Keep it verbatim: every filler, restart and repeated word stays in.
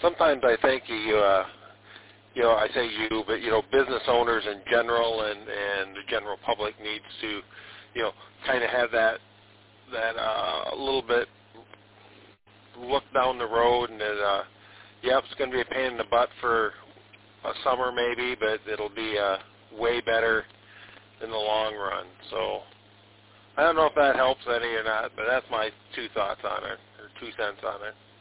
sometimes I think you, uh, you know, I say you, but you know, business owners in general and and the general public needs to, you know, kind of have that that uh, a little bit look down the road and that, uh, yep, it's going to be a pain in the butt for a summer maybe, but it'll be uh, way better in the long run. So I don't know if that helps any or not, but that's my two thoughts on it, or two cents on it.